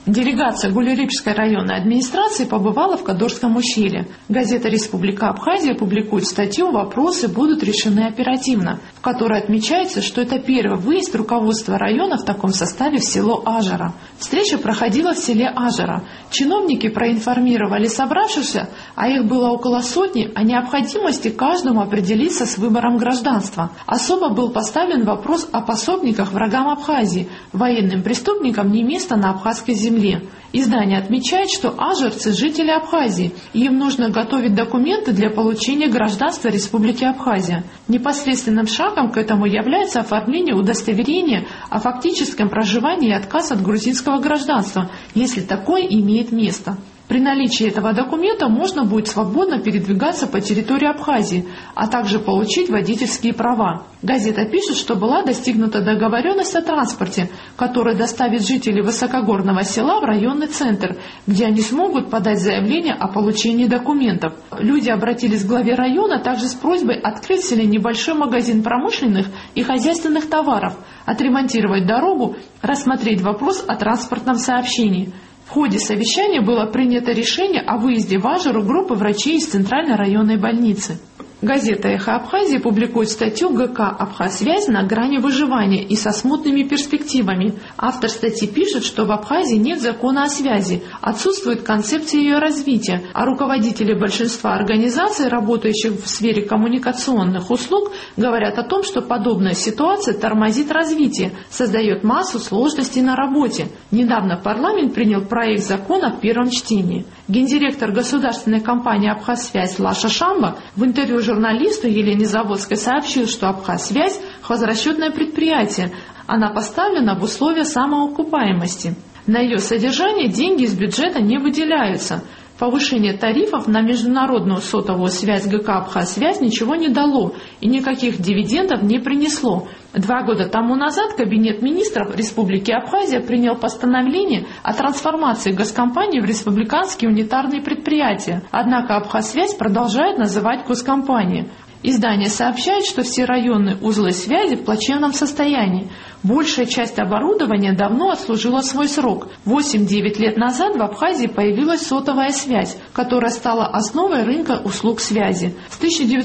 Делегация Гулерипской районной администрации побывала в Кадорском ущелье. Газета «Республика Абхазия» публикует статью «Вопросы будут решены оперативно», в которой отмечается, что это первый выезд руководства района в таком составе в село Ажара. Встреча проходила в селе Ажара. Чиновники проинформировали собравшихся, а их было около сотни, о необходимости каждому определиться с выбором гражданства. Особо был поставлен вопрос о пособниках врагам Абхазии. Военным преступникам не место на абхазской земле. Издание отмечает, что ажарцы – жители Абхазии, и им нужно готовить документы для получения гражданства Республики Абхазия. Непосредственным шагом к этому является оформление удостоверения о фактическом проживании и отказ от грузинского гражданства, если такое имеет место. При наличии этого документа можно будет свободно передвигаться по территории Абхазии, а также получить водительские права. Газета пишет, что была достигнута договоренность о транспорте, который доставит жителей высокогорного села в районный центр, где они смогут подать заявление о получении документов. Люди обратились к главе района также с просьбой открыть в селе небольшой магазин промышленных и хозяйственных товаров, отремонтировать дорогу, рассмотреть вопрос о транспортном сообщении. В ходе совещания было принято решение о выезде в Ажару группы врачей из Центральной районной больницы. Газета «Эхо Абхазии» публикует статью ГК «Абхазсвязь на грани выживания и со смутными перспективами». Автор статьи пишет, что в Абхазии нет закона о связи, отсутствует концепция ее развития, а руководители большинства организаций, работающих в сфере коммуникационных услуг, говорят о том, что подобная ситуация тормозит развитие, создает массу сложностей на работе. Недавно парламент принял проект закона в первом чтении. Гендиректор государственной компании «Абхазсвязь» Лаша Шамба в интервью журналисту Елене Заводской сообщил, что «Абхазсвязь» – хозрасчетное предприятие. Она поставлена в условия самоокупаемости. На ее содержание деньги из бюджета не выделяются. Повышение тарифов на международную сотовую связь ГК «Абхазсвязь» ничего не дало и никаких дивидендов не принесло. 2 года тому назад Кабинет министров Республики Абхазия принял постановление о трансформации госкомпании в республиканские унитарные предприятия. Однако «Абхазсвязь» продолжает называть госкомпанией. Издание сообщает, что все районные узлы связи в плачевном состоянии. Большая часть оборудования давно отслужила свой срок. 8-9 лет назад в Абхазии появилась сотовая связь, которая стала основой рынка услуг связи. С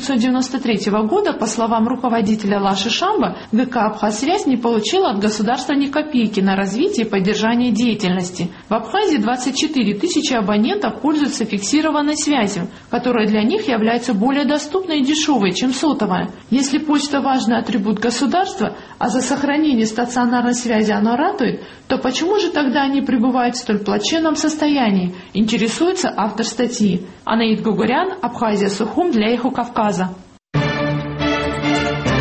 1993 года, по словам руководителя Лаши Шамба, ГК «Абхазсвязь» не получила от государства ни копейки на развитие и поддержание деятельности. В Абхазии 24 тысячи абонентов пользуются фиксированной связью, которая для них является более доступной и дешевой, чем сотовая. Если почта – важный атрибут государства, а за сохранение стационарной связи оно ратует, то почему же тогда они пребывают в столь плачевном состоянии, интересуется автор статьи. Анаит Гугурян, Абхазия, Сухум для Эхо Кавказа.